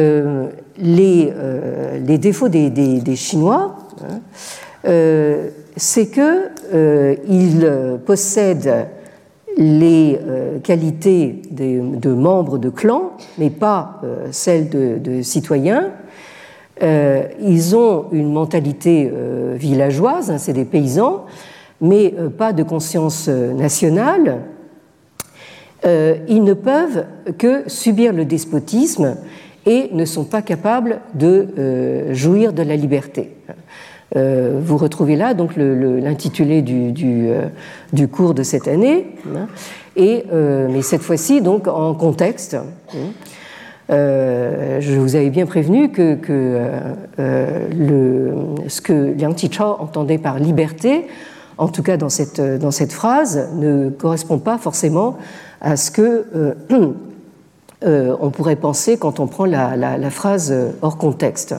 les défauts des Chinois, hein, c'est qu'ils possèdent les qualités de membres de clans, mais pas celles de citoyens. Ils ont une mentalité villageoise, hein, c'est des paysans, mais pas de conscience nationale. Ils ne peuvent que subir le despotisme et ne sont pas capables de jouir de la liberté. Vous retrouvez là donc l'intitulé du cours de cette année, hein, mais cette fois-ci donc en contexte. Je vous avais bien prévenu que ce que Liang Qichao entendait par liberté, en tout cas dans cette phrase, ne correspond pas forcément à ce que on pourrait penser quand on prend la phrase hors contexte.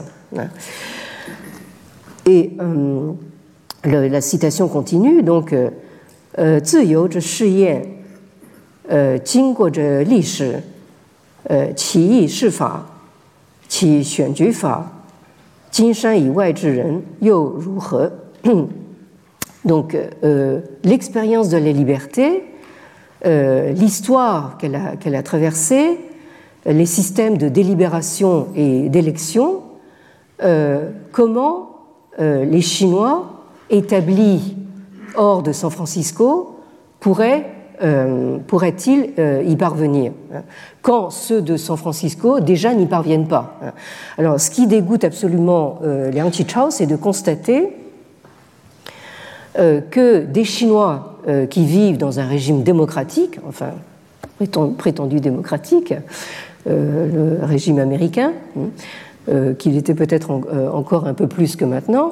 Et la citation continue, donc 自由之试验经过着历史其义释法其选举法金山以外之人又如何 Donc l'expérience de la liberté, l'histoire qu'elle a traversée, les systèmes de délibération et d'élection, comment les Chinois établis hors de San Francisco pourraient-ils y parvenir, quand ceux de San Francisco déjà n'y parviennent pas. Alors, ce qui dégoûte absolument Liang Qichao, c'est de constater que des Chinois qui vivent dans un régime démocratique, enfin prétendu démocratique, le régime américain, qu'il était peut-être encore un peu plus que maintenant.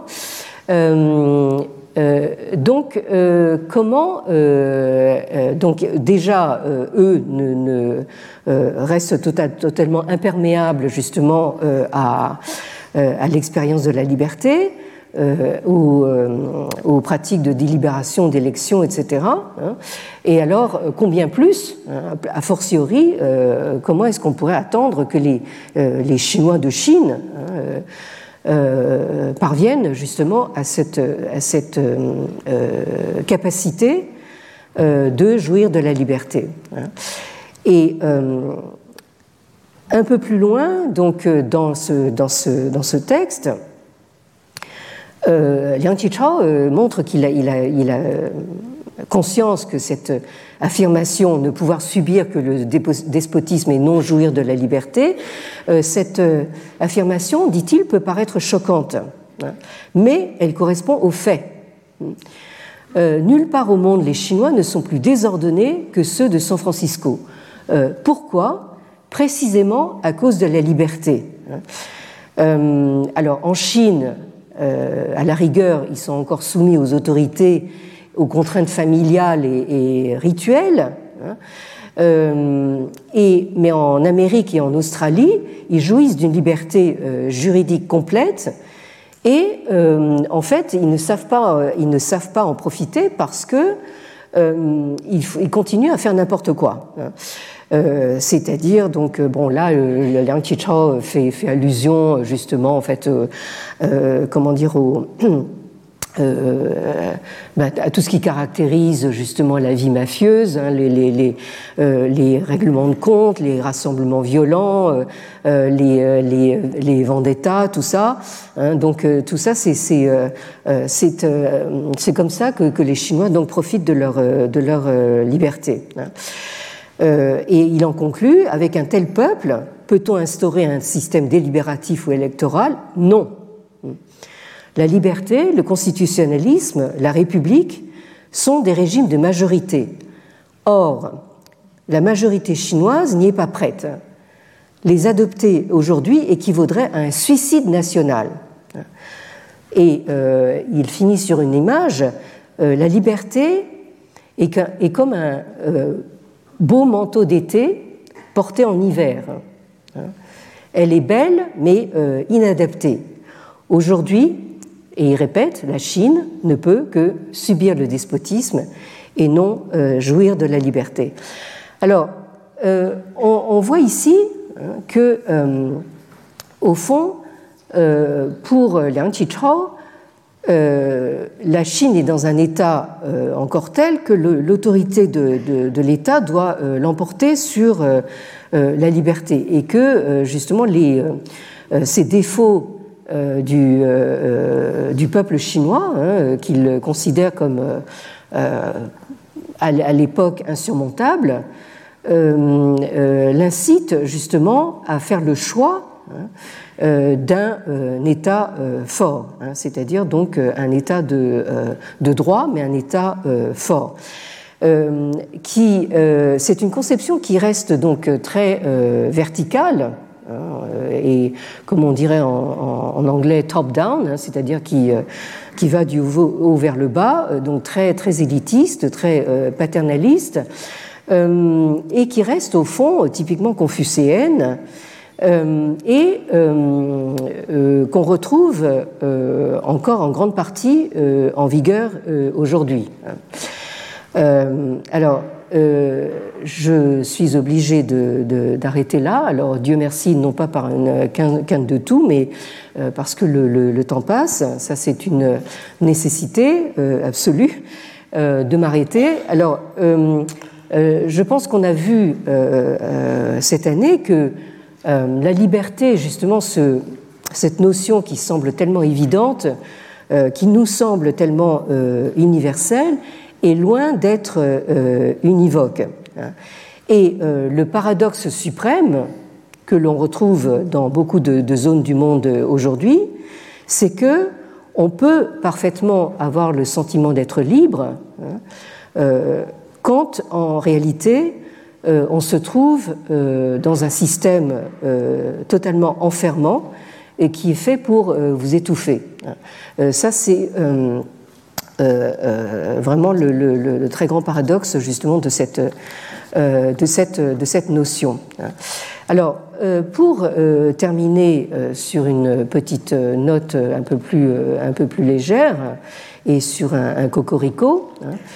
Donc, comment donc déjà eux ne restent totalement imperméables justement à l'expérience de la liberté, aux pratiques de délibération, d'élection, etc. Et alors, combien plus, a fortiori, comment est-ce qu'on pourrait attendre que les Chinois de Chine parviennent justement à cette capacité de jouir de la liberté. Et un peu plus loin, donc dans ce texte, Liang Qichao montre qu'il a conscience que cette affirmation ne pouvoir subir que le despotisme et non jouir de la liberté, cette affirmation, dit-il, peut paraître choquante, mais elle correspond aux faits. Nulle part au monde les Chinois ne sont plus désordonnés que ceux de San Francisco. Pourquoi ? Précisément à cause de la liberté. Alors en Chine, à la rigueur, ils sont encore soumis aux autorités, aux contraintes familiales et rituelles, mais en Amérique et en Australie, ils jouissent d'une liberté juridique complète et en fait, ils ne savent pas en profiter parce que ils continuent à faire n'importe quoi. C'est-à-dire, donc, bon, là, Liang Qichao fait allusion justement, en fait, comment dire, à tout ce qui caractérise justement la vie mafieuse, hein, les règlements de compte, les rassemblements violents, les vendettas, tout ça. Hein, donc tout ça, c'est comme ça que les Chinois donc profitent de leur liberté. Hein. Et il en conclut, avec un tel peuple, peut-on instaurer un système délibératif ou électoral? Non. La liberté, le constitutionnalisme, la République sont des régimes de majorité. Or, la majorité chinoise n'y est pas prête. Les adopter aujourd'hui équivaudrait à un suicide national. Et il finit sur une image, la liberté est comme un beau manteau d'été porté en hiver. Elle est belle, mais inadaptée. Aujourd'hui, et il répète, la Chine ne peut que subir le despotisme et non jouir de la liberté. Alors, on voit ici que, au fond, pour Liang Qichao, la Chine est dans un état encore tel que l'autorité de l'État doit l'emporter sur la liberté et que, justement, ces défauts du peuple chinois, qu'il considère comme à l'époque insurmontable, l'incite justement à faire le choix d'un État fort, c'est-à-dire donc un État de droit, mais un État fort. C'est une conception qui reste donc très verticale, et comme on dirait en anglais top-down, c'est-à-dire qui va du haut vers le bas, donc très, très élitiste, très paternaliste, et qui reste au fond typiquement confucéenne, et qu'on retrouve encore en grande partie en vigueur aujourd'hui. Alors, je suis obligée d'arrêter là. Alors, Dieu merci, non pas par une quinte de tout, mais parce que le temps passe. Ça, c'est une nécessité absolue de m'arrêter. Alors, je pense qu'on a vu cette année que la liberté, justement, cette notion qui semble tellement évidente, qui nous semble tellement universelle, est loin d'être univoque. Et le paradoxe suprême que l'on retrouve dans beaucoup de zones du monde aujourd'hui, c'est que on peut parfaitement avoir le sentiment d'être libre quand en réalité on se trouve dans un système totalement enfermant et qui est fait pour vous étouffer. Ça, c'est vraiment le très grand paradoxe justement de cette notion. Alors, pour terminer sur une petite note un peu plus légère et sur un cocorico,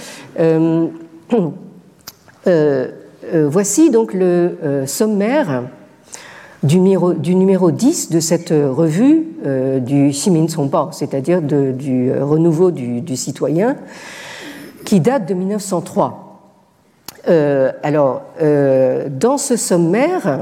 voici donc le sommaire du numéro 10 de cette revue du Ximin Congbao, c'est-à-dire du renouveau du citoyen, qui date de 1903. Alors, dans ce sommaire,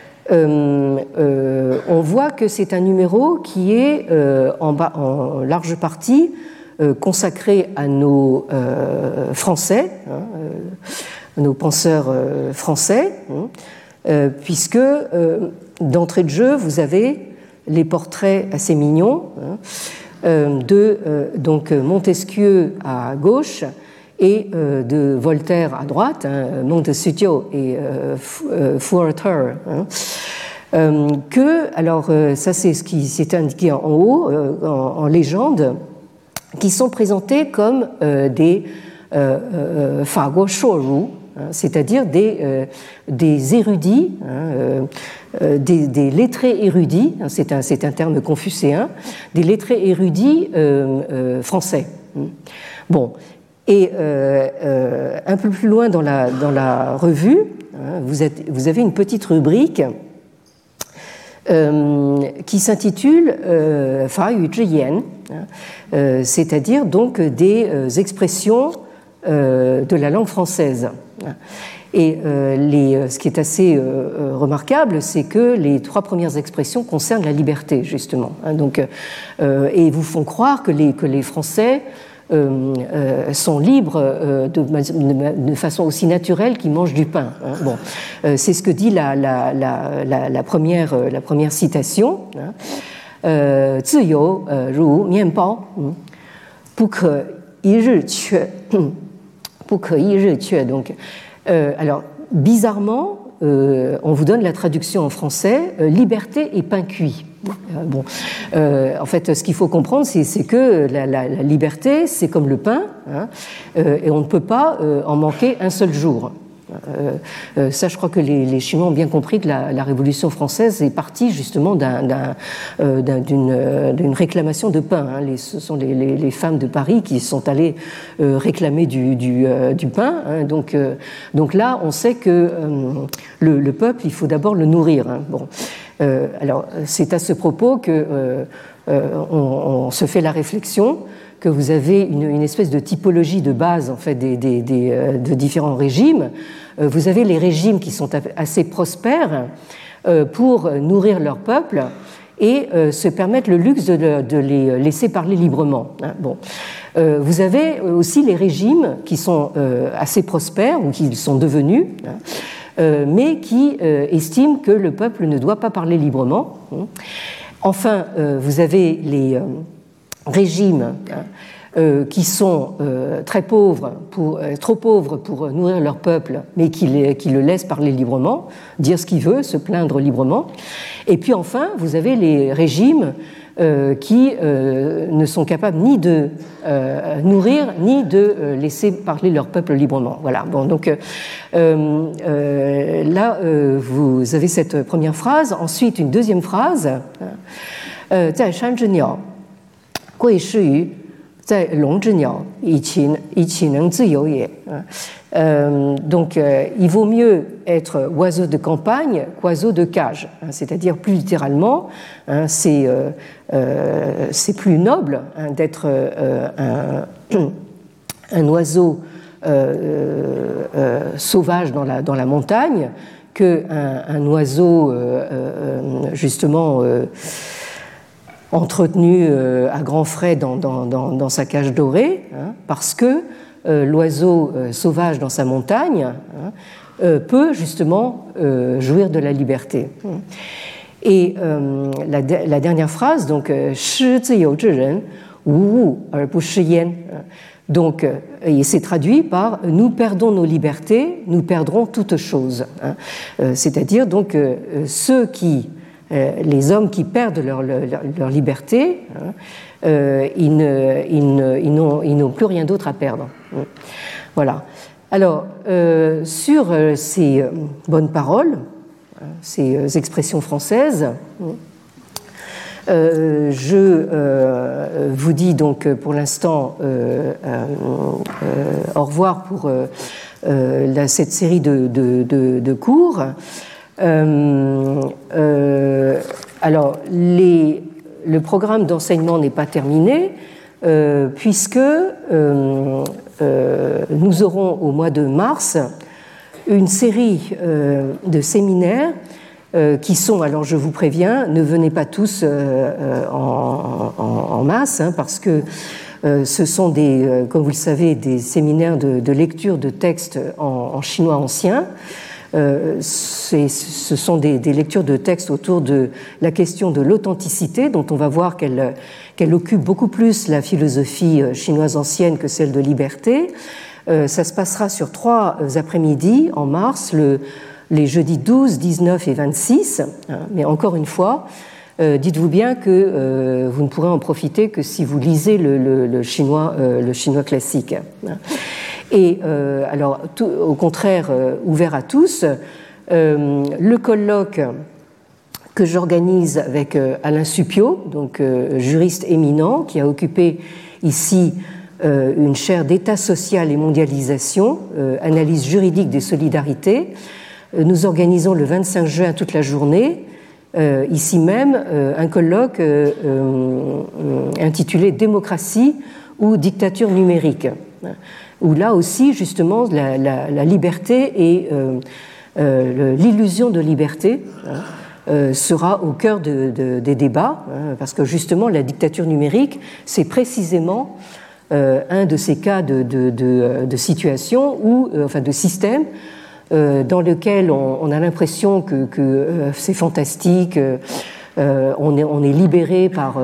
on voit que c'est un numéro qui est en large partie consacré à nos Français, nos penseurs français, puisque d'entrée de jeu, vous avez les portraits assez mignons de donc Montesquieu à gauche et de Voltaire à droite, Montesquieu et Furter, alors ça c'est ce qui s'est indiqué en haut, en légende, qui sont présentés comme des Faguo Shoru, c'est-à-dire des érudits, des lettrés érudits, c'est un terme confucéen, des lettrés érudits français. Bon, et un peu plus loin dans la revue, vous avez une petite rubrique qui s'intitule Fa Yu Zhi Yan, c'est-à-dire donc des expressions de la langue française. Et ce qui est assez remarquable, c'est que les 3 premières expressions concernent la liberté, justement. Donc, et vous font croire que les Français sont libres de façon aussi naturelle qu'ils mangent du pain. Hein. Bon, c'est ce que dit la première citation. Hein. 自由如面包，不可一日缺，不可一日缺. Donc, alors bizarrement, on vous donne la traduction en français liberté et pain cuit. Bon, en fait, ce qu'il faut comprendre, c'est que la liberté, c'est comme le pain, hein, et on ne peut pas en manquer un seul jour. Ça, je crois que les Chinois ont bien compris que la Révolution française est partie justement d'une réclamation de pain. Hein. Ce sont les femmes de Paris qui sont allées réclamer du pain. Hein. Donc là, on sait que le peuple, il faut d'abord le nourrir. Hein. Bon. Alors, c'est à ce propos que on se fait la réflexion que vous avez une espèce de typologie de base en fait de différents régimes. Vous avez les régimes qui sont assez prospères pour nourrir leur peuple et se permettre le luxe de les laisser parler librement. Bon. Vous avez aussi les régimes qui sont assez prospères ou qui sont devenus, mais qui estiment que le peuple ne doit pas parler librement. Enfin, vous avez les régimes qui sont trop pauvres pour nourrir leur peuple, mais qui le laissent parler librement, dire ce qu'il veut, se plaindre librement. Et puis enfin, vous avez les régimes qui ne sont capables ni de nourrir, ni de laisser parler leur peuple librement. Voilà. Bon, donc là, vous avez cette première phrase. Ensuite, une deuxième phrase. 在山之鸟 贵是于在笼之鸟，以其能自由也. Donc, il vaut mieux être oiseau de campagne qu'oiseau de cage. C'est-à-dire, plus littéralement, c'est plus noble d'être un oiseau sauvage dans la montagne qu'un oiseau justement entretenu à grands frais dans sa cage dorée, hein, parce que l'oiseau sauvage dans sa montagne peut justement jouir de la liberté. Et la dernière phrase, donc, 失自由之人，无物而不失焉. Donc, et c'est traduit par nous perdons nos libertés, nous perdrons toutes choses. Hein. C'est-à-dire donc les hommes qui perdent leur liberté, hein, ils n'ont plus rien d'autre à perdre. Voilà. Alors, sur ces bonnes paroles, ces expressions françaises, je vous dis donc pour l'instant au revoir pour cette série de cours. Alors, le programme d'enseignement n'est pas terminé puisque nous aurons au mois de mars une série de séminaires qui sont, alors je vous préviens, ne venez pas tous en masse, hein, parce que ce sont comme vous le savez, des séminaires de lecture de textes en chinois ancien. Ce sont des lectures de textes autour de la question de l'authenticité, dont on va voir qu'elle occupe beaucoup plus la philosophie chinoise ancienne que celle de liberté. Ça se passera sur 3 après-midi en mars, les jeudis 12, 19 et 26. Mais encore une fois, dites-vous bien que vous ne pourrez en profiter que si vous lisez le chinois classique. Et alors, au contraire, ouvert à tous, le colloque que j'organise avec Alain Suppiot, donc juriste éminent, qui a occupé ici une chaire d'État social et mondialisation, analyse juridique des solidarités. Nous organisons le 25 juin toute la journée, ici même, un colloque intitulé « Démocratie ou dictature numérique », où là aussi, justement, la liberté et l'illusion de liberté sera au cœur des débats, parce que justement, la dictature numérique, c'est précisément un de ces cas de situation ou enfin de système dans lequel on a l'impression que c'est fantastique, on est libéré par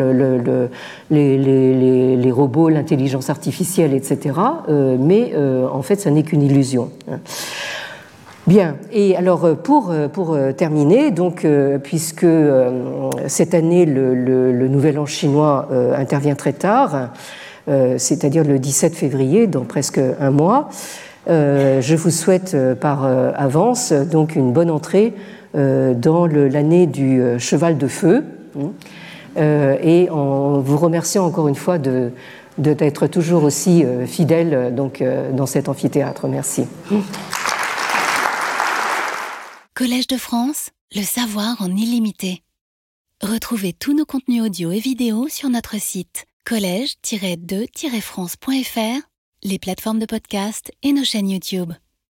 les robots, l'intelligence artificielle, etc. Mais en fait, ça n'est qu'une illusion. Bien, et alors pour terminer, donc, puisque cette année le Nouvel An chinois intervient très tard, c'est-à-dire le 17 février, dans presque un mois, je vous souhaite par avance donc une bonne entrée dans l'année du cheval de feu, et en vous remerciant encore une fois d'être toujours aussi fidèle donc, dans cet amphithéâtre. Merci. Collège de France, le savoir en illimité. Retrouvez tous nos contenus audio et vidéo sur notre site collège-2-france.fr, les plateformes de podcast et nos chaînes YouTube.